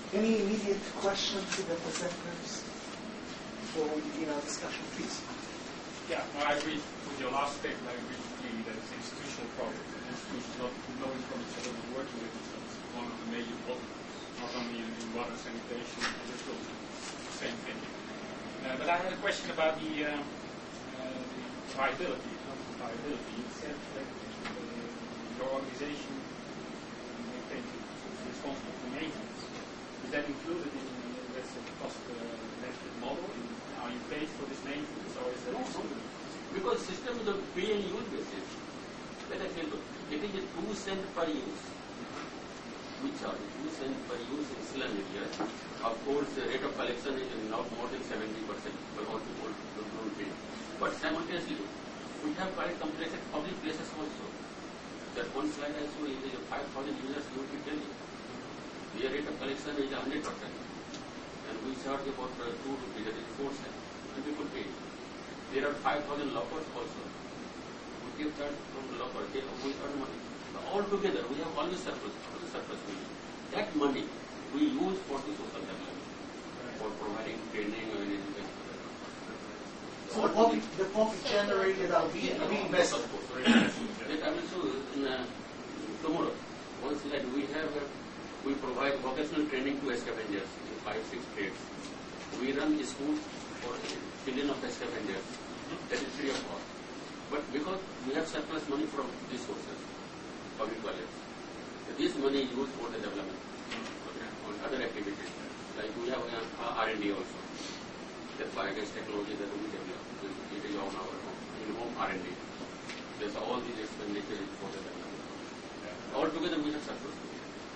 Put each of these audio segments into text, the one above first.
Any immediate questions to the presenters before we begin our discussion, please? Yeah, well, I agree with your last statement. I agree completely that it's an institutional problem. Institutions not knowing from each other and working with each other is one of the major problems, not only in water sanitation, but also the same thing. But I had a question about the viability, economic viability. You said that your organization maintains responsible for maintenance. Is that included in the cost-benefit model? Are you paid for this maintenance, or is that excluded? Because system is a pay and use basis. Let us say, it is a 2 cents per use. We charge 2 cents per use in slum areas. Of course, the rate of collection is not more than 70%, but all people don't pay. But simultaneously, we have quite complex public places also. That one slide I show is 5,000 users, you will be telling. The rate of collection is 100%. And we charge about 2 rupees, that is 4 cents. And people pay. There are 5,000 lockers also. We give that from the locker, we earn money. So all together, we have always surplus money. That money we use for the social development, for providing training or anything. So the profit generated are reinvested. Of course. That I will show in tomorrow. One slide we provide vocational training to scavengers in 5-6 trades. We run schools for children of scavengers. That is free of cost. But because we have surplus money from these sources, public toilets, this money is used for the development on other activities. Like we have R&D also. That's biogas technology that we develop. It is on our home R&D. There's all these expenditures for the development. Altogether we have surplus money.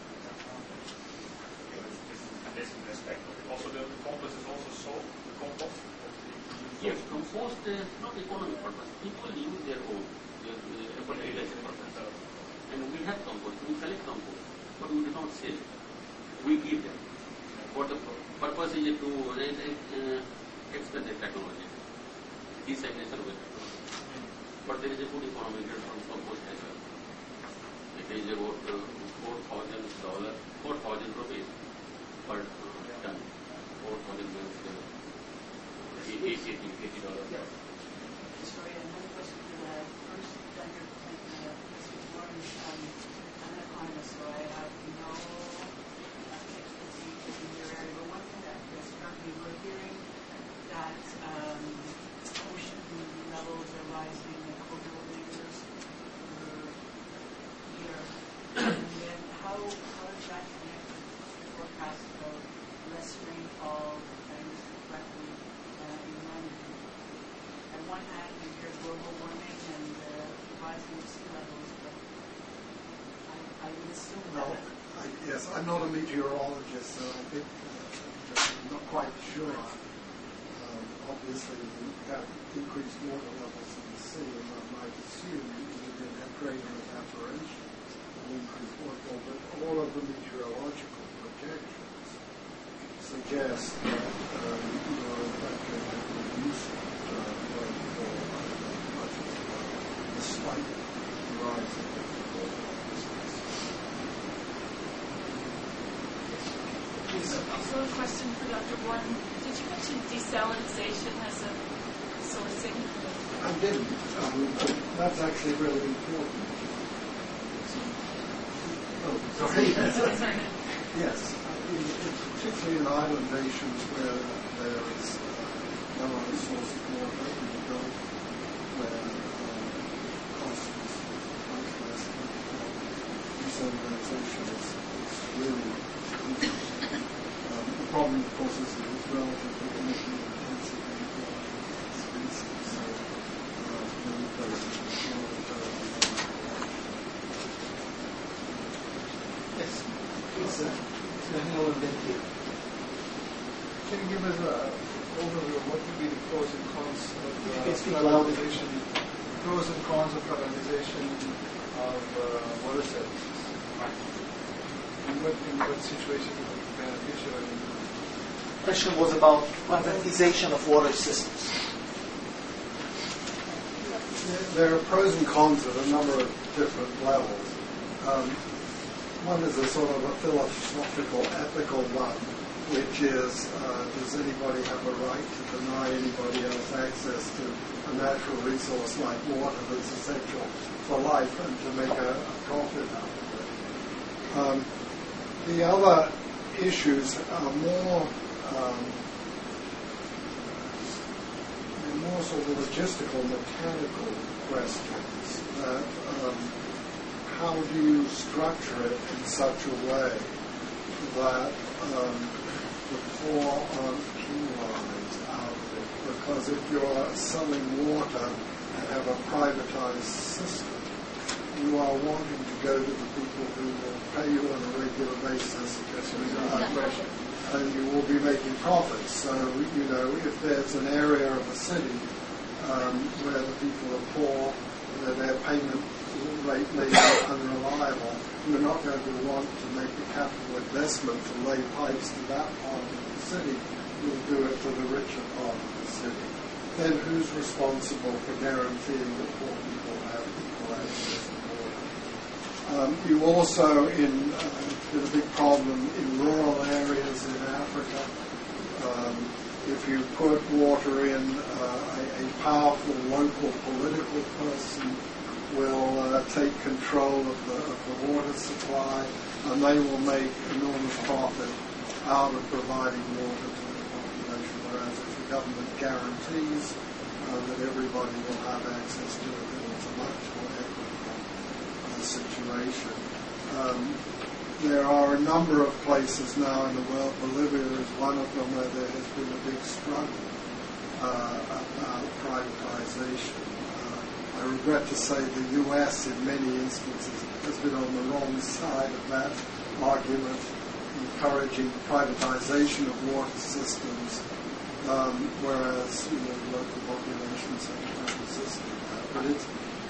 This is an aspect of it. Also, the compost is also sold. The compost. Yes, compost is not economic purpose. People use their own fertilizer purpose. And we have compost. We collect compost, but we do not sell it. We give them. For the purpose is to expand the technology, desegregation of the technology. But there is a good economic return from compost as well. It is about $4,000 rupees per ton. 4,000 means $80. Yeah. Sorry, another question for that. First, Dr. Warren, I'm an economist, so I have no expertise in your area. But one thing that struck me, we're hearing that ocean levels are rising a couple millimeters per year. And then how does that connect with the forecast of less rainfall, if I understood correctly, in London? On one hand, we hear global warming and rising sea levels, but I would assume that. Yes, I'm not a meteorologist, so I think I'm not quite sure. Obviously, we have increased water levels in the sea, and I might assume we did have greater evaporation and increased waterfall, but all of the meteorological projections suggest that in fact going to reduce rainfall much as well, despite the rise in water levels. Also a question for Dr. Warren. Did you mention desalinization as a sourcing? I didn't. That's actually really important. Oh, sorry. Yes. Particularly in island nations where there is no other source of water in the Gulf, where cost is much less, desalinization is really important. The problem, of course, is that it's relatively energy-intensive and expensive, so many places Yes, please, Daniel and then here. Can you give us an overview of what would be the pros and cons of privatization? Pros and cons of privatization of water services. In what situation would it be beneficial? The question was about privatization of water systems. There are pros and cons at a number of different levels. One is a sort of a philosophical, ethical one, which is, does anybody have a right to deny anybody else access to a natural resource like water that's essential for life and to make a profit out of it? The other issues are more sort of logistical, mechanical questions. That how do you structure it in such a way that the poor aren't penalized out of it? Because if you're selling water and have a privatized system, you are wanting to go to the people who will pay you on a regular basis, and you will be making profits. So, if there's an area of a city where the people are poor, where their payment rate may be unreliable, you're not going to want to make a capital investment to lay pipes to that part of the city. You'll do it to the richer part of the city. Then who's responsible for guaranteeing that poor people have equal access to water? You also, it's been a big problem in rural areas in Africa. If you put water in, a powerful local political person will take control of the water supply, and they will make enormous profit out of providing water to the population, whereas if the government guarantees that everybody will have access to it, then it's a much more equitable situation. There are a number of places now in the world, Bolivia is one of them, where there has been a big struggle about privatization. I regret to say the US in many instances has been on the wrong side of that argument, encouraging privatization of water systems, whereas local populations have resisted that. But it's,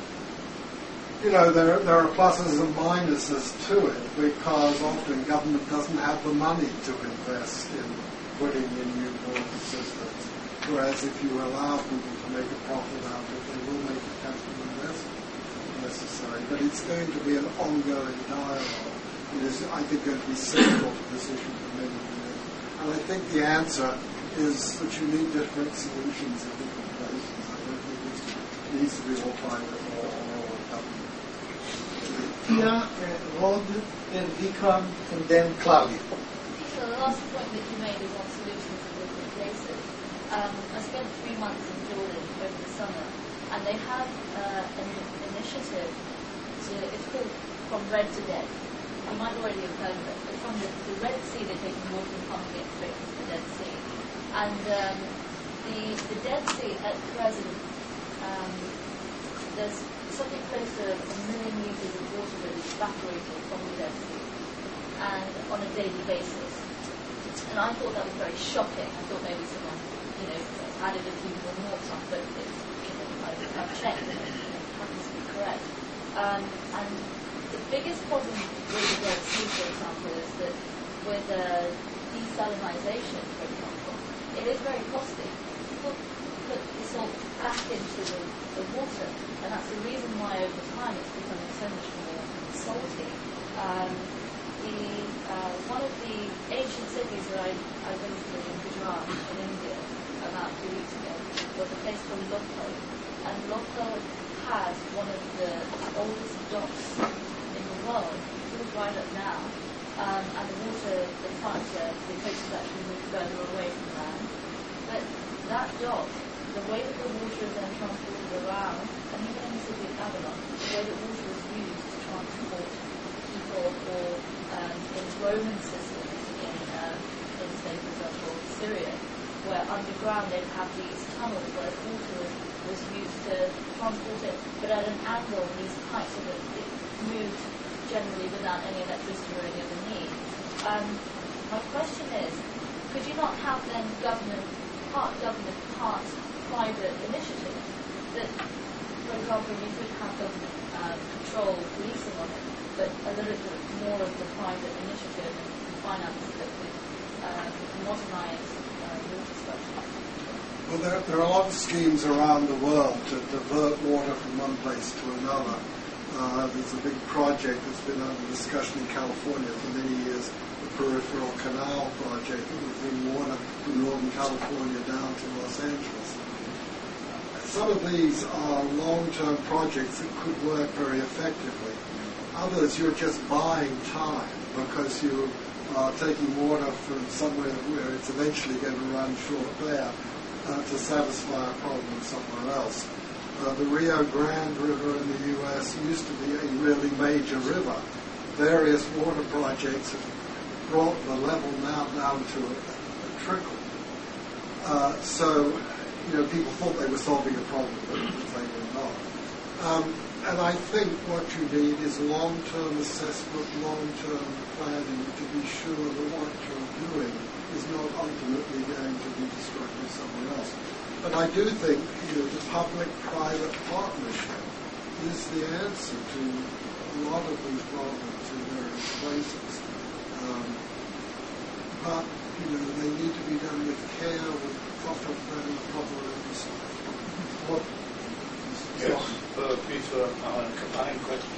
there are pluses and minuses to it, because often government doesn't have the money to invest in putting in new water systems. Whereas if you allow people to make a profit out of it, they will make a capital investment necessary. But it's going to be an ongoing dialogue. It is, I think, going to be central to this issue for many years. And I think the answer is that you need different solutions in different places. I don't think it needs to be all private or all government. Pia, Rod, then Vikram, and then Claudia. So the last point that you made is on solutions in different places. I spent 3 months in Jordan over the summer, and they have an initiative it's called From Red to Dead. You might already have heard of it. But from the Red Sea, they're taking water and pumping it straight into the Dead Sea. And the Dead Sea at present, there's something close to 1 million litres of water that is evaporating from the Dead Sea, and on a daily basis. And I thought that was very shocking. I thought maybe someone, added a few more noughts on, but I've checked and it happens to be correct. And the biggest problem with the Dead Sea, for example, is that with desalinization, for example, it is very costly. People put the salt back into the water, and that's the reason why over time it's becoming so much more salty. One of the ancient cities that I visited in Gujarat, in India, about 2 weeks ago, was a place called Lucknow. And Lucknow has one of the oldest docks in the world. It's all dried up now. And the water, the coast has actually moved further away from land. But that dock, the way that the water is then transported around, and even in the city of Babylon, the way that water is used to transport people or in Roman systems in say, for example, Syria, where underground they'd have these tunnels where water was used to transport it, but at an angle, these pipes, so that it moved generally without any electricity or any other need. My question is, could you not have then part government, part private initiatives that, for example, you could have government control policing on it, but a little bit more of the private initiative and finance that could modernize water structure? Well, there are a lot of schemes around the world to divert water from one place to another. There's a big project that's been under discussion in California for many years, the Peripheral Canal Project, that would bring water from Northern California down to Los Angeles. Some of these are long-term projects that could work very effectively. Others, you're just buying time because you are taking water from somewhere where it's eventually going to run short there to satisfy a problem somewhere else. The Rio Grande River in the U.S. used to be a really major river. Various water projects have brought the level now down to a trickle. So, people thought they were solving a problem, but they were not. And I think what you need is long-term assessment, long-term planning to be sure that what you're doing is not ultimately going to be destructive somewhere else. But I do think the public-private partnership is the answer to a lot of these problems in various places. But they need to be done with care, with proper planning, proper oversight. Yes, Peter, a combined question.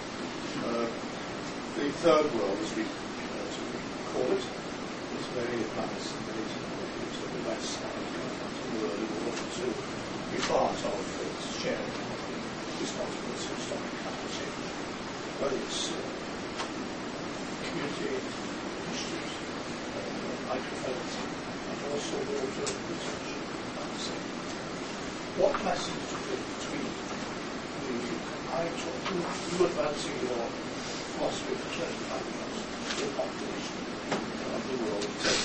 The third world, as we call it, is very advanced and very technological. So the West side of the world in order to be part of its shared responsibility for stopping climate change, whether it's community initiatives, microfinance, and also water retention and the same. What lessons do you think between you advancing your philosophy of returning finance to the population of the world,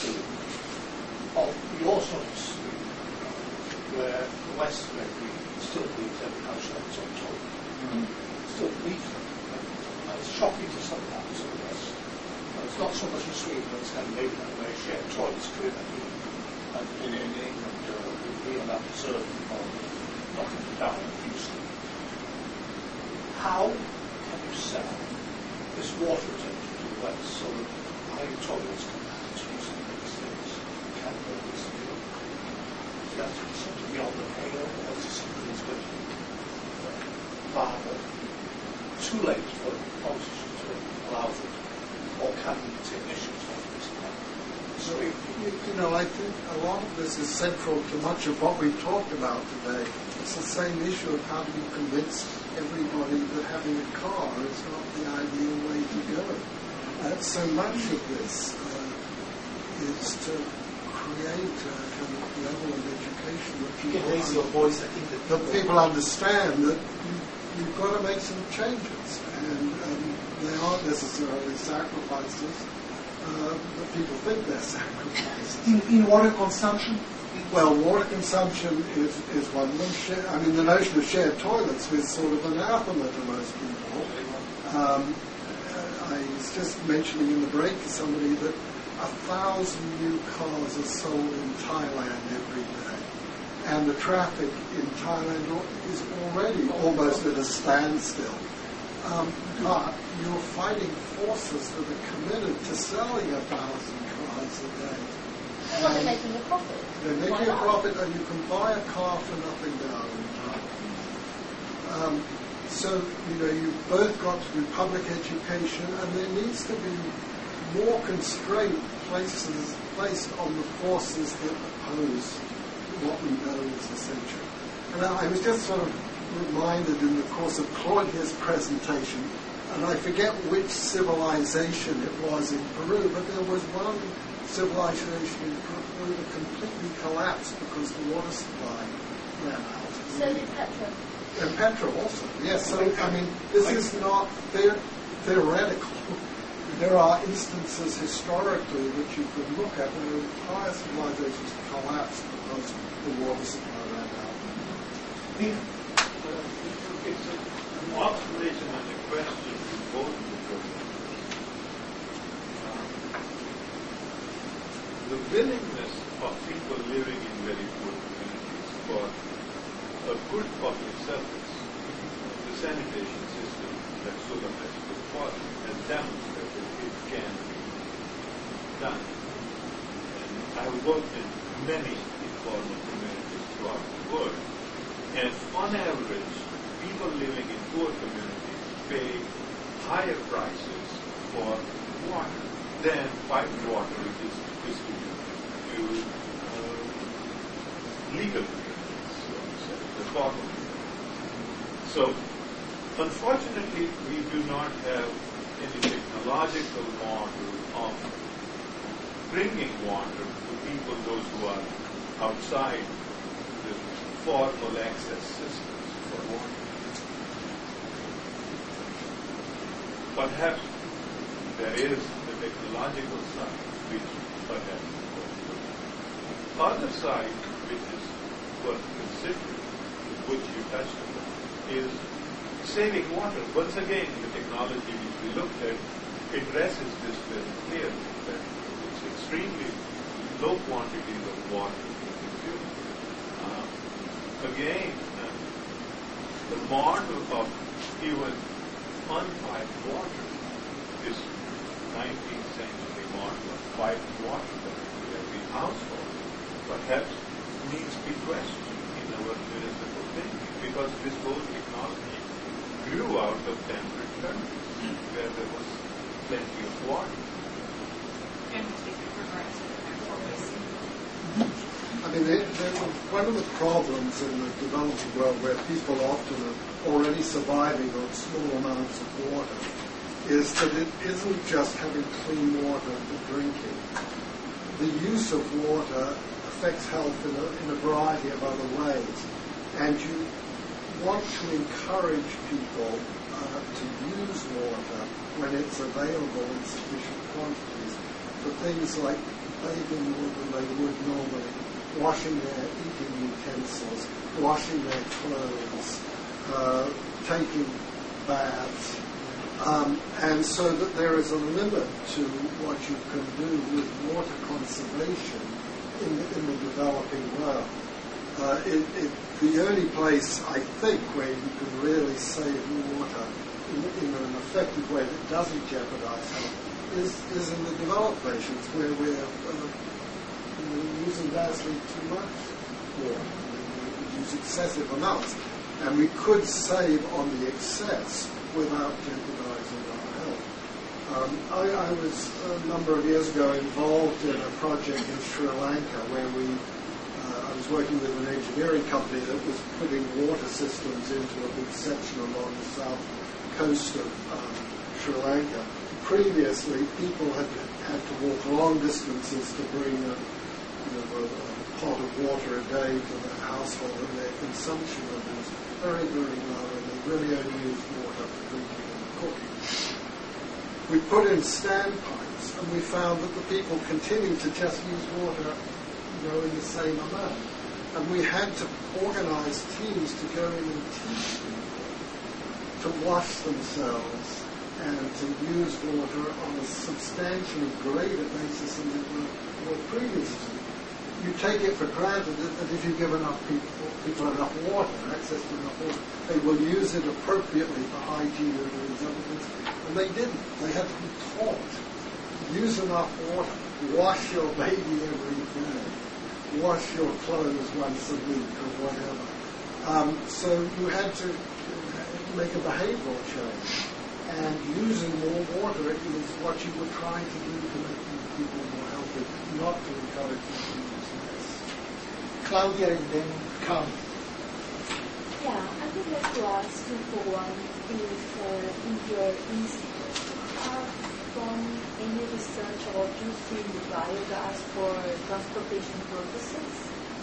of your sort of scheme, where the West still believes every house has its own toilet, still believes it, and it's shocking to some parts of the West. And it's not so much in Sweden and Scandinavia where shared toilets create that need, and in England we are not observing of knocking it down abuse. How can you sell this water retention to the West so that high toilets can be used in the States? Can this be something beyond the pale, or is it something that's going to be viable? Too late for politicians to allow for it, or can we take initiatives on this? So, I think a lot of this is central to much of what we've talked about today. It's the same issue of how do you convince everybody that having a car is not the ideal way to go. So much of this is to create a kind of level of education that you can raise your voice. I think that people understand that you've got to make some changes, and they aren't necessarily sacrifices, but people think they're sacrifices. In water consumption? Well, water consumption is one of them. The notion of shared toilets is sort of anathema to most people. I was just mentioning in the break to somebody that 1,000 new cars are sold in Thailand every day. And the traffic in Thailand is already almost at a standstill. But you're fighting forces that are committed to selling 1,000 cars a day. Well, they're making a profit. They're making a profit, and you can buy a car for nothing down in Thailand. So, you've both got to do public education, and there needs to be more constraint placed on the forces that oppose what we know is essential. And I was just sort of reminded in the course of Claudia's presentation, and I forget which civilization it was in Peru, but there was one civilization in Peru that completely collapsed because the water supply ran out. So did Petra. And Petra also, yes. So, this is not theoretical. There are instances historically that you can look at where entire civilizations collapsed because the water supply ran out. It's an observation and a question to both of you. The willingness of people living in very poor communities for a good public service, the sanitation system that Sula has put forward has demonstrated it can be done. And I have worked in many informal communities throughout the world, and on average, people living in poor communities pay higher prices for water than piped water which is distributed to legal communities, the formal. So, unfortunately, we do not have any technological model of bringing water to people, those who are outside the formal access systems for water. Perhaps there is the technological side, which perhaps the other side, which is worth considering, which you touched upon, is saving water. Once again, the technology which we looked at addresses this very clearly, that it's extremely low quantities of water to consume. Again, the model of even unpiped water, this 19th century model of piped water that we have in household, perhaps needs to be questioned in our municipal thinking, because this whole technology grew out of temperate countries where there was plenty of water. And we take it for granted, and therefore wasting. I mean, one of the problems in the developing world where people often are already surviving on small amounts of water is that it isn't just having clean water for drinking. The use of water affects health in a variety of other ways. And you want to encourage people to use water when it's available in sufficient quantities for things like bathing water they would normally, washing their eating utensils, washing their clothes, taking baths, and so that there is a limit to what you can do with water conservation in the developing world. The only place, I think, where you can really save water in an effective way that doesn't jeopardize health is in the developed nations where we're using vastly too much water. We use excessive amounts. And we could save on the excess without jeopardizing our health. I was a number of years ago involved in a project in Sri Lanka where I was working with an engineering company that was putting water systems into a big section along the south coast of Sri Lanka. Previously, people had to walk long distances to bring a pot of water a day to their household, and their consumption of it was very, very low, and they really only used water for drinking and cooking. We put in standpipes, and we found that the people continued to just use water, in the same amount. And we had to organize teams to go in and teach people to wash themselves and to use water on a substantially greater basis than they were previously. You take it for granted that if you give enough people enough water, access to enough water, they will use it appropriately for hygiene and these other things. And they didn't. They had to be taught. Use enough water. Wash your baby every day. Wash your clothes once a week or whatever. So you had to make a behavioral change. And using more water is what you were trying to do to make people more healthy, not to encourage them to use less. Claudia and then Carl. Yeah, I would like to ask you for one, if in your institute you have done any research about using biogas for transportation purposes?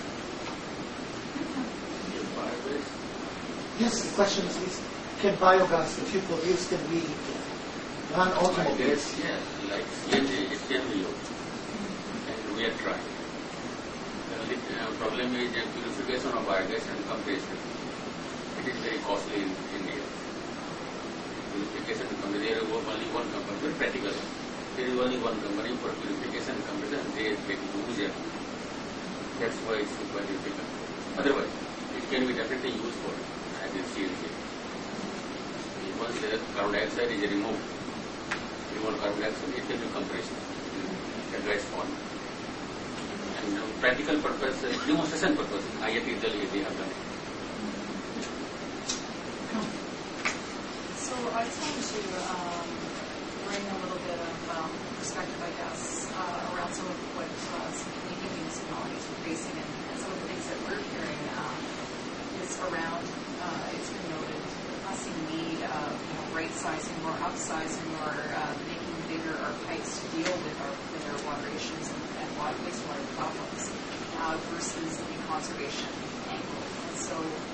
Yes, the question is can biogas that you produce can be non-automobiles? Yes, like CNG, it can be used. And we are trying. The problem is the purification of biogas and compression. It is very costly in India. Purification and compression, there is only one company, very practical. There is only one company for purification and compression, they take huge effort. That's why it's quite difficult. Otherwise, it can be definitely used for as in CNG. Once the carbon dioxide is removed carbon dioxide, it can be compression. That dry spot. And practical purpose, demonstration purpose, IIT Delhi, they have done it. So I just wanted to bring a little bit of perspective, I guess, around some of what some Canadian municipalities are facing, and some of the things that we're hearing is around, it's been noted, the pressing need of right-sizing or upsizing or making bigger our pipes to deal with our water issues and wastewater problems versus the conservation angle. And so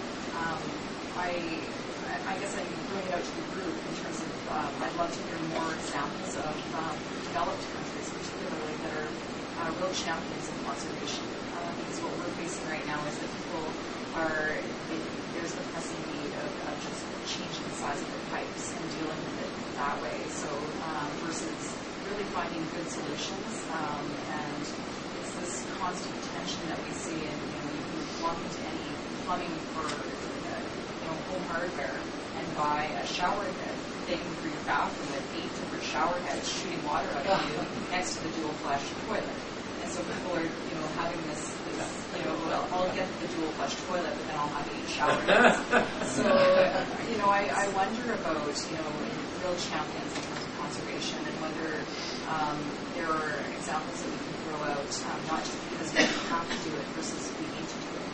I guess I'm throwing it out to the group in terms of I'd love to hear more examples of developed countries, particularly that are real champions of conservation. Because what we're facing right now is that people there's the pressing need of just changing the size of the pipes and dealing with it that way. So versus really finding good solutions, and it's this constant tension that we see in, you can walk into any plumbing for home hardware and buy a shower head thing for your bathroom with 8 different shower heads shooting water out of you next to the dual flush toilet. And so people are, having this well, I'll get the dual flush toilet, but then I'll have 8 shower heads. So, I wonder about, real champions in terms of conservation and whether there are examples that we can throw out, not just because we have to do it versus we need to do it.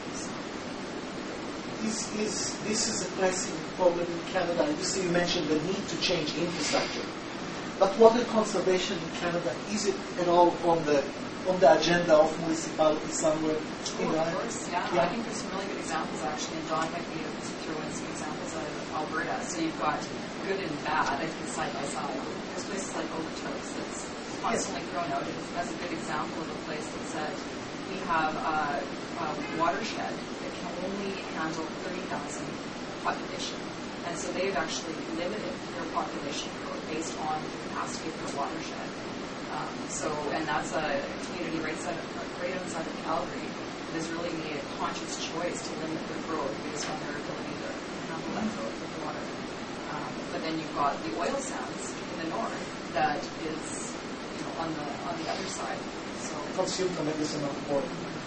This is a pressing problem in Canada. Obviously, you mentioned the need to change infrastructure. But water conservation in Canada, is it at all on the agenda of municipalities somewhere? Of course, yeah. I think there's some really good examples actually, and Don might be able to throw in some examples out of Alberta. So you've got good and bad, I think, side by side. There's places like Okotoks that's constantly thrown out as a good example of a place that said we have a watershed that can only handle 30,000 population. And so they've actually limited their population growth based on the capacity of their watershed. And that's a community right outside of Calgary that has really made a conscious choice to limit their growth based on their ability to handle that growth with water. But then you've got the oil sands in the north that is, on the other side. So consume the medicine of water.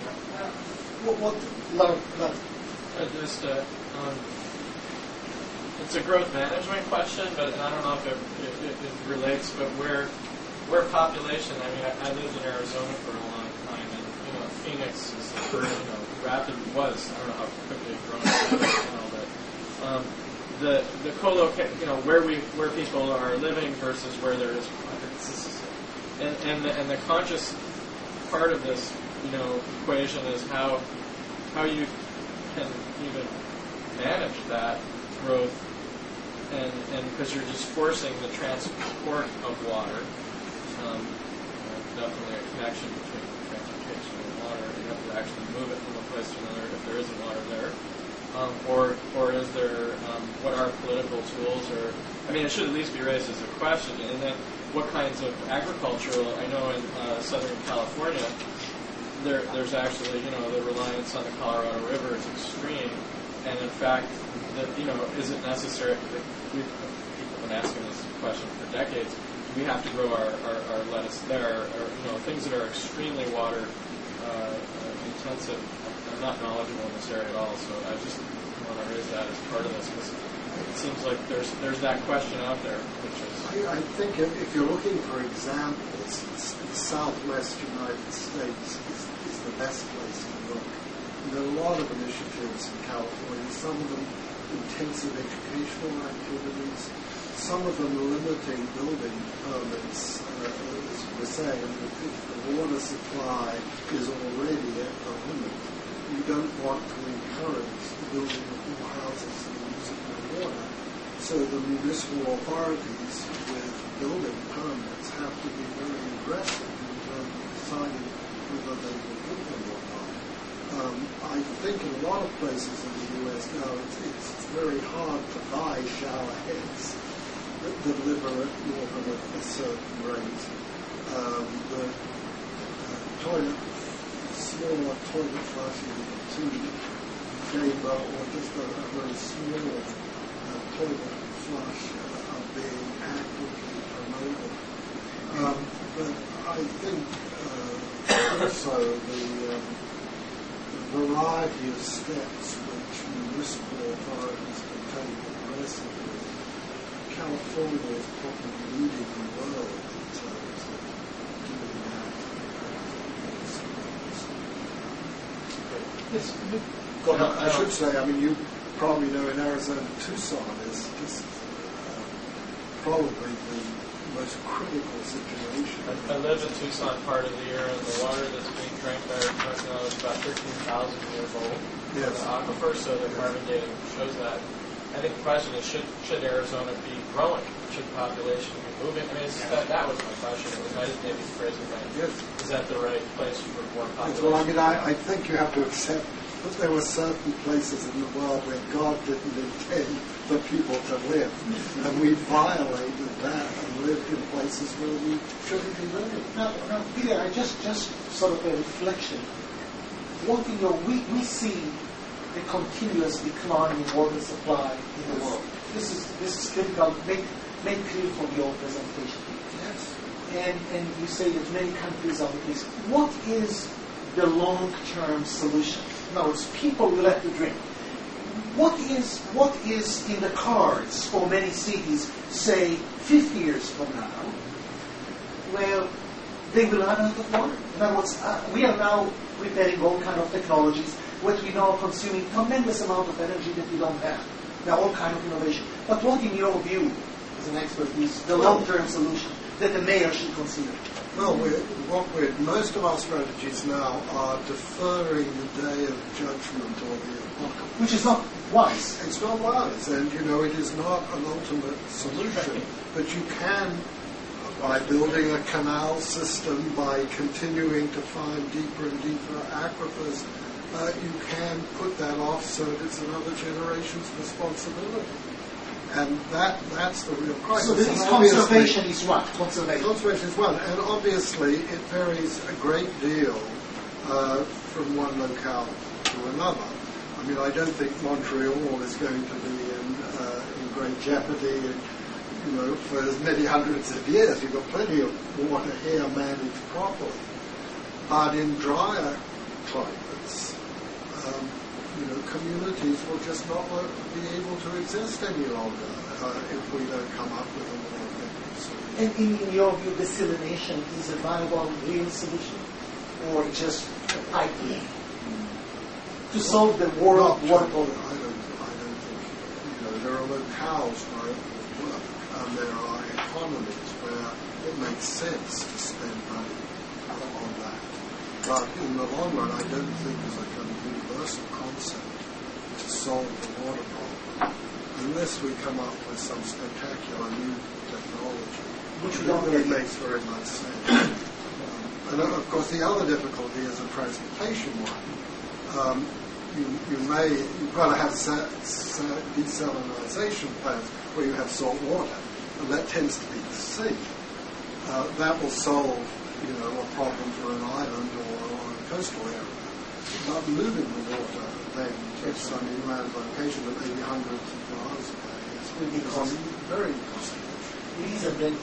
It's a growth management question, but I don't know if it relates. But where population, I lived in Arizona for a long time, and Phoenix is the first, rapid was, I don't know how quickly it's grown now, but the co-location, where people are living versus where there is water, and the conscious part of this, equation is how you can even manage that growth, and because you're just forcing the transport of water. Definitely a connection between transportation and water. You have to actually move it from a place to another if there isn't water there. Or is there, what are political tools, or, it should at least be raised as a question. And then what kinds of agricultural, I know in Southern California, there's actually, the reliance on the Colorado River is extreme. And in fact, is it necessary, people have been asking this question for decades, we have to grow our lettuce there, or things that are extremely water intensive. I'm not knowledgeable in this area at all, so I just want to raise that as part of this, because it seems like there's that question out there, which is. I think if you're looking for examples, the Southwest United States is the best place to look. There are a lot of initiatives in California, some of them intensive educational activities, some of them limiting building permits, as we're saying. If the water supply is already at the limit, you don't want to encourage the building of more houses and using more water. So the municipal authorities with building permits have to be very aggressive in terms of deciding whether they will give them or not. I think in a lot of places in the U.S. now it's very hard to buy shower heads that deliver at more than a certain rate. Smaller toilet flushes, two-chamber or just a very small toilet flush are being actively promoted. But I think also the variety of steps which municipal authorities can take aggressively California is probably leading the world in terms of doing that. Yes. I should say, I mean, you probably know in Arizona, Tucson is just probably the most critical situation. I live in Tucson part of the year, and the water that's being drank by our Tucson is about 13,000 years old. Yes. The aquifer, so the carbon dating shows that. I think the question is, should Arizona be growing? Should population be moving? I mean, that was my question. It was nice maybe phrasing that. Yes. Is that the right place for more population? Well, I mean, I think you have to accept that there were certain places in the world where God didn't intend for people to live. And we violated that and lived in places where we shouldn't be living. Now, Peter, I just sort of a reflection. We see a continuous decline in water supply in the world. This is critical, made clear from your presentation. Yes. And you say that many countries are the case. What is the long-term solution? In other words, people will have to drink. What is in the cards for many cities, say 50 years from now, where they will run out of water? In other words, we are now preparing all kind of technologies, which we know are consuming tremendous amount of energy that we don't have. There are all kind of innovation. But what, in your view, as an expert, is the long-term solution that the mayor should consider? Well, most of our strategies now are deferring the day of judgment or the apocalypse. Which is not wise. It's not wise, and it is not an ultimate solution. But you can, by building a canal system, by continuing to find deeper and deeper aquifers, you can put that off so that it's another generation's responsibility. And that's the real crisis. So this conservation is what? Conservation is one. And obviously it varies a great deal from one locale to another. I mean, I don't think Montreal is going to be in great jeopardy for as many hundreds of years. You've got plenty of water here managed properly. But in drier climates, communities will just not be able to exist any longer if we don't come up with a more effective solution. And in your view, desalination is a viable, real solution, or just a pipe dream to solve the world water problem? I don't think. There are locales where it will work, and there are economies where it makes sense to spend money on that. But in the long run, I don't think there's a kind of universal concept to solve the water problem, unless we come up with some spectacular new technology, which really makes very much sense. And of course, the other difficulty is a transportation one. You've got to have desalination plants where you have salt water, and that tends to be the sea. That will solve, a problem for an island or a coastal area. But moving the water then to some inland location that may be hundreds of miles away is very costly. Please, and then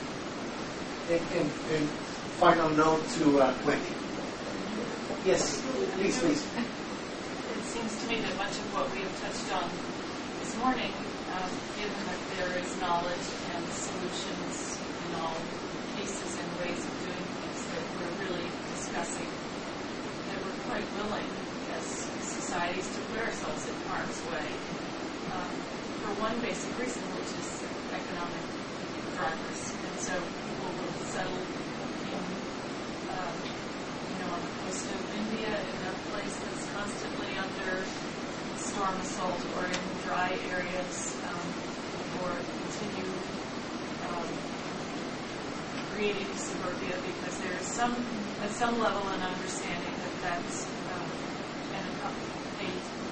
in final note to Wendy. Yes, please. It seems to me that much of what we have touched on this morning, given that there is knowledge and solutions in all cases and ways of doing things that we're really discussing, that we're quite willing as societies to put ourselves in harm's way for one basic reason, which is economic drivers. And so people will settle in, on the coast of India in a place that's constantly under storm assault, or in dry areas, or continue creating suburbia because there's at some level an understanding that that's a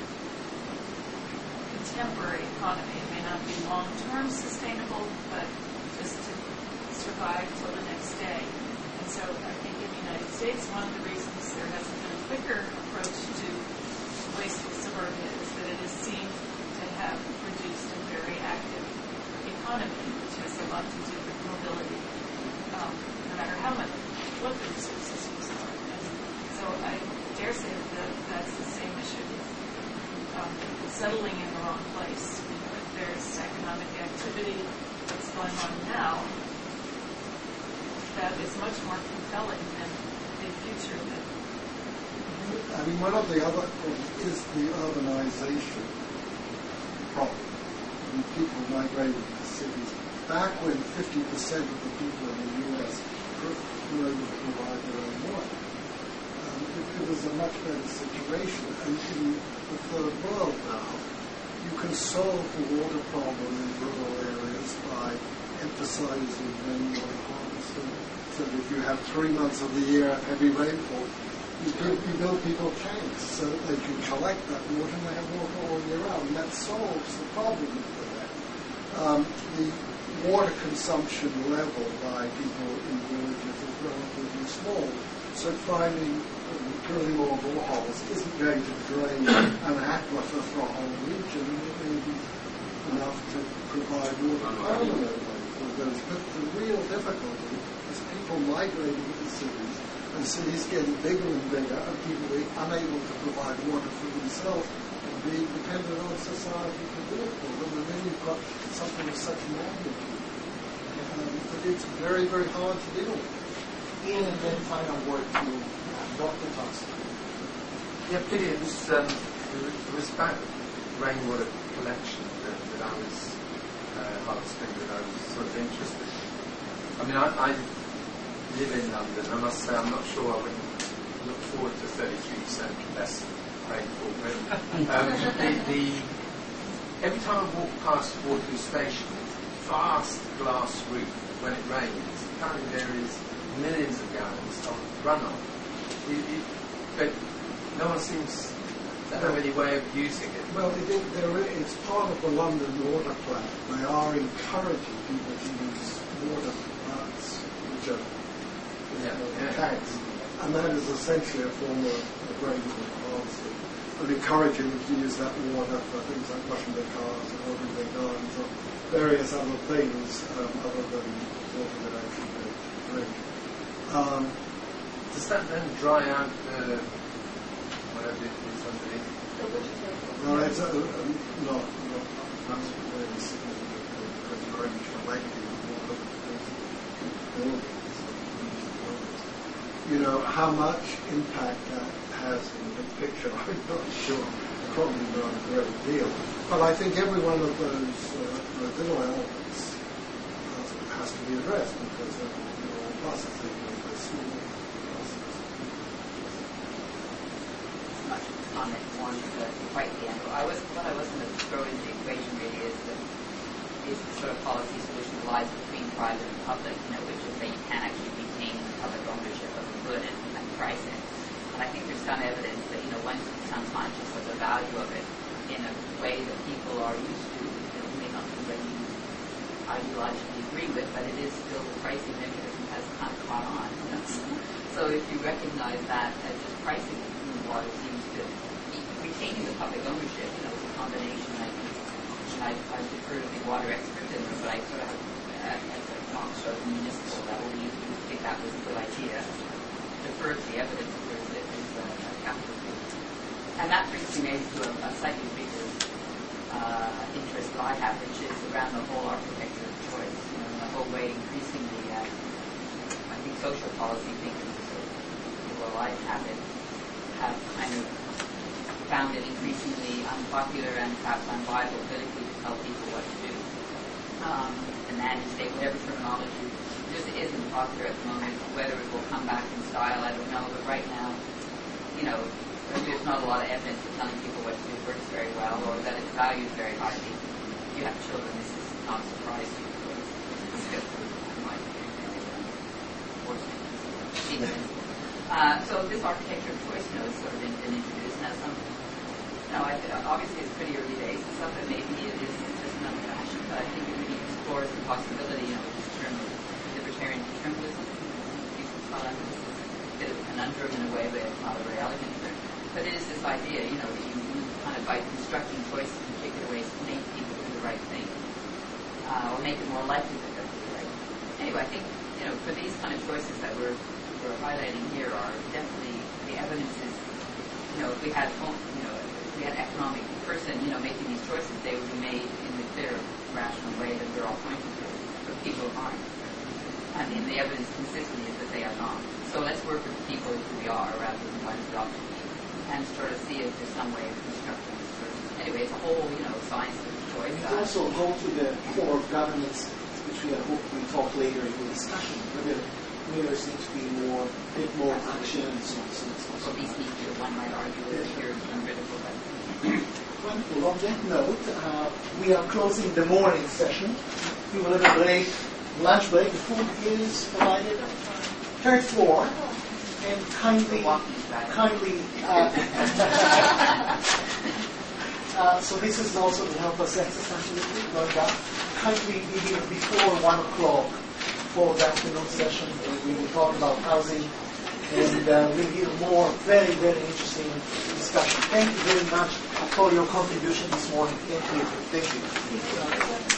contemporary economy. It may not be long-term sustainable, but just to survive till the next day. And so I think in the United States, one of the reasons there hasn't been a quicker approach to wasteful suburbia is that it is seen to have produced a very active economy, which has a lot to do with mobility, no matter what the resources used are. And so I dare say that that's the same issue. People settling in the wrong place. If there's economic activity is much more compelling than the future that. I mean, one of the other problems is the urbanization problem. I mean, people migrating to cities. Back when 50% of the people in the U.S. were able to provide their own water, it was a much better situation. And in the third world now, you can solve the water problem in rural areas by emphasizing rainwater harvesting. So that if you have 3 months of the year of heavy rainfall, you build people tanks so that they can collect that water and they have water all year round. And that solves the problem for them. The water consumption level by people in villages is relatively small. So finding drilling more boreholes isn't going to drain an aquifer for a whole region. It may be enough to provide water permanently for those. But the real difficulty is people migrating to cities, and cities getting bigger and bigger, and people being unable to provide water for themselves and being dependent on society to do it for them. And then you've got something of such magnitude. But it's very, very hard to deal with. Ian, and then final word to Dr. Thompson. Yeah, clearly it was about rainwater collection that I was harvesting, that I was sort of interested in. I mean, I live in London. I must say I'm not sure I would look forward to 33% less rainfall. But every time I walk past Waterloo Station, vast glass roof when it rains, apparently there is millions of gallons of runoff. But no one seems to have any way of using it. Well, it's part of the London water plan. They are encouraging people to use water plants, which are tanks. And that is essentially a form of rainwater harvesting. And encouraging them to use that water for things like washing their cars and watering their gardens or various other things other than water that actually they drink. Does that then dry out the whatever it is underneath? No, it's not that's very significant because you're only collecting water buildings. You know, how much impact that has in the big picture, I'm not sure. Probably not a great deal. But I think every one of those little elements has to be addressed because they're all pluses, even if they're small pluses. Much comment on quite the end. What I was going to throw into the equation really is the sort of policy solution that lies between private and public, which is that you can actually retain public ownership of the good and price it. And I think there's some evidence that, one can become conscious of the value of it in a way that people are used to, may not be what you ideologically agree with, but it is still the pricing mechanism has kind of caught on. So if you recognize that as just pricing water seems to be retaining the public ownership, is a combination, I think, I defer to the water expert in this, but I sort of have, as a sort of municipal level, you think that was a good idea. Defer to the evidence that there is a capital. And that brings me maybe to a slightly bigger interest that I have, which is around the whole architecture of choice, the whole way increasingly, I think social policy thinkers, well, I have kind of found it increasingly unpopular and perhaps unviable politically to tell people what to do. And that is, whatever terminology just isn't popular at the moment. Whether it will come back in style, I don't know. But right now, there's not a lot of evidence for telling people what to do works very well, or that it's valued very highly. If you have children, this is not surprising. So this architecture of choice, has sort of been introduced now. Obviously it's pretty early days and stuff, and maybe it is just another fashion, but I think it really explores the possibility, this term of libertarian determinism. People call it a bit of a conundrum in a way, but it's not a very elegant term. But it is this idea, that you kind of by constructing choices in particular ways make people do the right thing, or make it more likely that they'll do the right thing. Anyway, I think, for these kind of choices that we're highlighting here are definitely the evidence is, if we had economic person, making these choices, they would be made in the clear, rational way that we're all pointing to, but people aren't. and the evidence consistently is that they are not. So let's work with the people who we are rather than trying to adopt the people and sort of see if there's some way of constructing this sort of, anyway, it's a whole, science of choice. We can also go to the core of governance, which we hope we talk later in the discussion, whether leaders need to be a bit more action and so on. So these features, one might argue, is here critical. Wonderful. On that note, we are closing the morning session. We will have a break, lunch break. The food is provided third floor, and kindly. So this is also to help us exercise a little bit, going down. Kindly be here before 1 o'clock for the afternoon session. We will talk about housing, and we'll hear more very, very interesting discussion. Thank you very much for your contribution this morning. Thank you.